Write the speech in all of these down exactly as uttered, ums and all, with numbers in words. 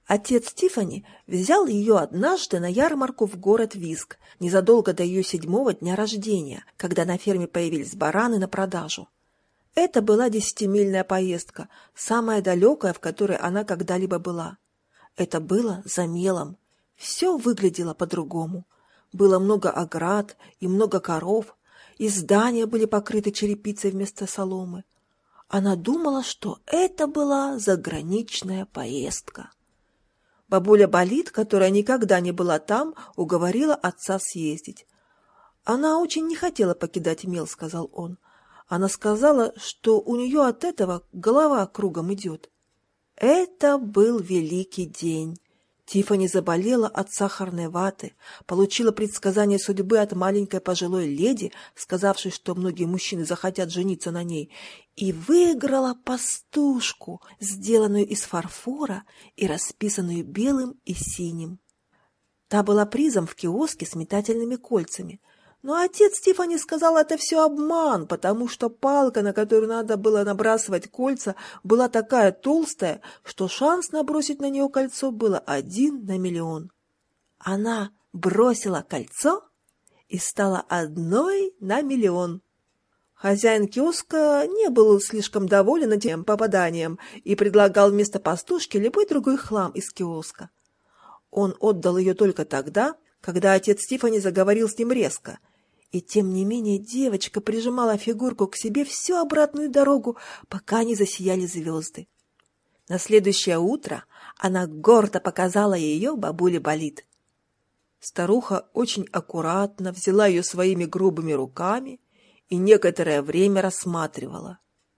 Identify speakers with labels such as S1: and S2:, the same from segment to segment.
S1: Отец Тиффани взял ее однажды на ярмарку в город Виск, незадолго до ее седьмого дня рождения, когда на ферме появились бараны на продажу. Это была десятимильная поездка, самая далекая, в которой она когда-либо была. Это было за мелом. Все выглядело по-другому. Было много оград и много коров, и здания были покрыты черепицей вместо соломы. Она думала, что это была заграничная поездка. Бабуля Болит, которая никогда не была там, уговорила отца съездить. «Она очень не хотела покидать мел», — сказал он. «Она сказала, что у нее от этого голова кругом идет». Это был великий день. Тиффани заболела от сахарной ваты, получила предсказание судьбы от маленькой пожилой леди, сказавшей, что многие мужчины захотят жениться на ней, и выиграла пастушку, сделанную из фарфора и расписанную белым и синим. Та была призом в киоске с метательными кольцами. Но отец Тиффани сказал, это все обман, потому что палка, на которую надо было набрасывать кольца, была такая толстая, что шанс набросить на нее кольцо было один на миллион. Она бросила кольцо и стала одной на миллион. Хозяин киоска не был слишком доволен этим попаданием и предлагал вместо пастушки любой другой хлам из киоска. Он отдал ее только тогда, когда отец Тиффани заговорил с ним резко. И тем не менее девочка прижимала фигурку к себе всю обратную дорогу, пока не засияли звезды. На следующее утро она гордо показала ее бабуле Болит. Старуха очень аккуратно взяла ее своими грубыми руками и некоторое время рассматривала.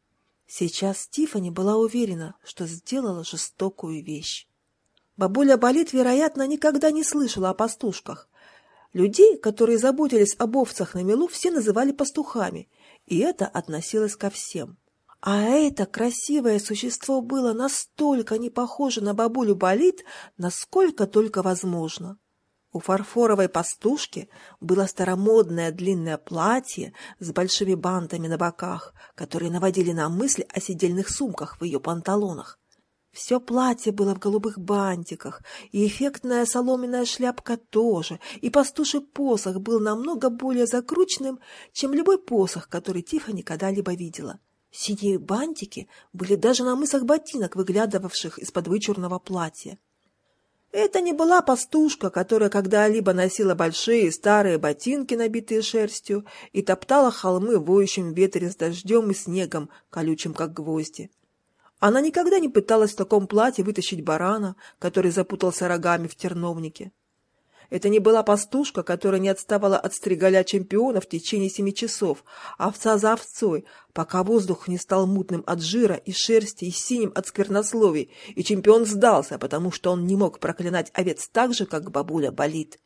S1: Сейчас Тиффани была уверена, что сделала жестокую вещь. Бабуля Болит, вероятно, никогда не слышала о пастушках. Людей, которые заботились об овцах на мелу, все называли пастухами, и это относилось ко всем. А это красивое существо было настолько не похоже на бабулю Болит, насколько только возможно. У фарфоровой пастушки было старомодное длинное платье с большими бантами на боках, которые наводили на мысль о сидельных сумках в ее панталонах. Все платье было в голубых бантиках, и эффектная соломенная шляпка тоже, и пастуший посох был намного более закрученным, чем любой посох, который Тиффани когда-либо видела. Синие бантики были даже на мысах ботинок, выглядывавших из-под вычурного платья. Это не была пастушка, которая когда-либо носила большие старые ботинки, набитые шерстью, и топтала холмы в воющем ветре с дождем и снегом, колючим как гвозди. Она никогда не пыталась в таком платье вытащить барана, который запутался рогами в терновнике. Это не была пастушка, которая не отставала от стригаля чемпиона в течение семи часов, овца за овцой, пока воздух не стал мутным от жира и шерсти и синим от сквернословий, и чемпион сдался, потому что он не мог проклинать овец так же, как бабуля Болит.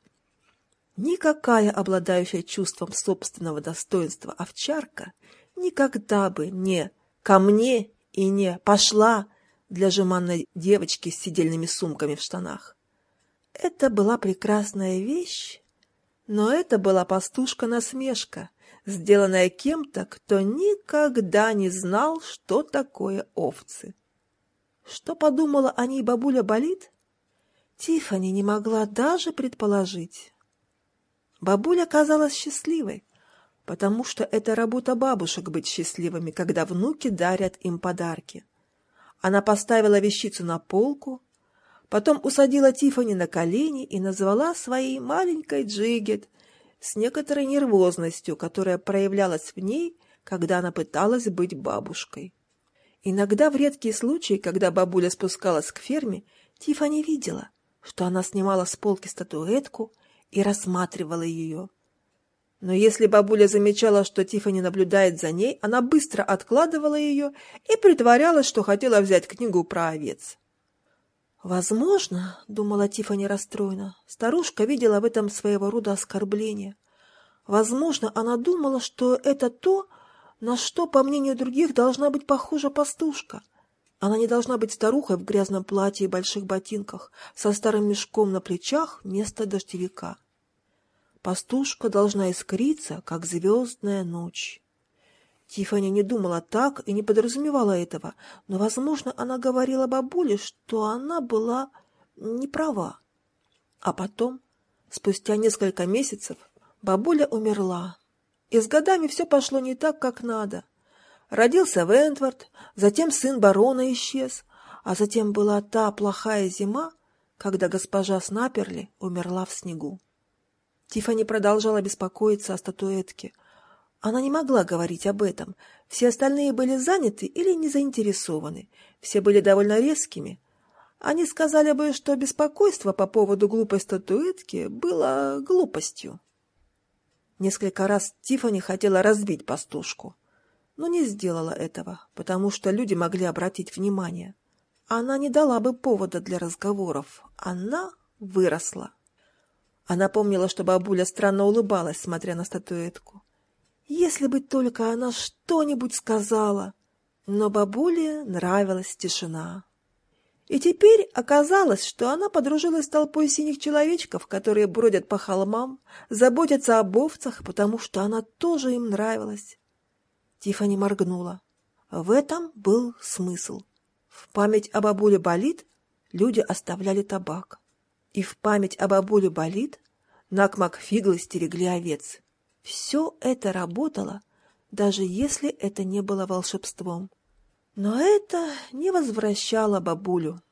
S1: Никакая обладающая чувством собственного достоинства овчарка никогда бы не «ко мне» и не «пошла» для жеманной девочки с сидельными сумками в штанах. Это была прекрасная вещь, но это была пастушка-насмешка, сделанная кем-то, кто никогда не знал, что такое овцы. Что подумала о ней бабуля Болит? Тиффани не могла даже предположить. Бабуля казалась счастливой, потому что это работа бабушек быть счастливыми, когда внуки дарят им подарки. Она поставила вещицу на полку, потом усадила Тиффани на колени и назвала своей маленькой Джигет с некоторой нервозностью, которая проявлялась в ней, когда она пыталась быть бабушкой. Иногда в редкие случаи, когда бабуля спускалась к ферме, Тиффани видела, что она снимала с полки статуэтку и рассматривала ее. Но если бабуля замечала, что Тиффани наблюдает за ней, она быстро откладывала ее и притворялась, что хотела взять книгу про овец. «Возможно, — думала Тиффани расстроена, — старушка видела в этом своего рода оскорбление. Возможно, она думала, что это то, на что, по мнению других, должна быть похожа пастушка. Она не должна быть старухой в грязном платье и больших ботинках, со старым мешком на плечах вместо дождевика. Пастушка должна искриться, как звездная ночь». Тиффани не думала так и не подразумевала этого, но, возможно, она говорила бабуле, что она была не права. А потом, спустя несколько месяцев, бабуля умерла. И с годами все пошло не так, как надо. Родился Вентворд, затем сын барона исчез, а затем была та плохая зима, когда госпожа Снапперли умерла в снегу. Тиффани продолжала беспокоиться о статуэтке. Она не могла говорить об этом. Все остальные были заняты или не заинтересованы. Все были довольно резкими. Они сказали бы, что беспокойство по поводу глупой статуэтки было глупостью. Несколько раз Тиффани хотела разбить пастушку, но не сделала этого, потому что люди могли обратить внимание. Она не дала бы повода для разговоров. Она выросла. Она помнила, что бабуля странно улыбалась, смотря на статуэтку. Если бы только она что-нибудь сказала. Но бабуле нравилась тишина. И теперь оказалось, что она подружилась с толпой синих человечков, которые бродят по холмам, заботятся об овцах, потому что она тоже им нравилась. Тиффани моргнула. В этом был смысл. В память о бабуле Болит люди оставляли табак. И в память о бабуле Болит Нак-Мак-Фиглы стерегли овец. Все это работало, даже если это не было волшебством. Но это не возвращало бабулю